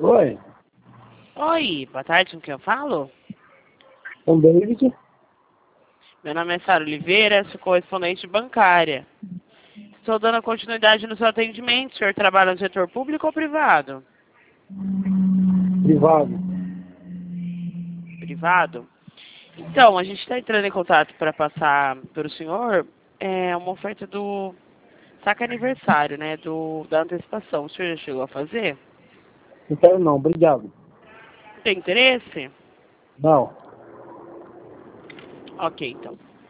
Oi, Oi, boa tarde, com quem eu falo? com David. Meu nome é Sara Oliveira, sou correspondente bancária. Estou dando continuidade no seu atendimento. O senhor trabalha no setor público ou privado? Privado. Privado? Então, a gente está entrando em contato para passar para o senhor uma oferta do saque aniversário, né, da antecipação. O senhor já chegou a fazer? Não quero não, obrigado. Tem interesse? Não. Ok, então.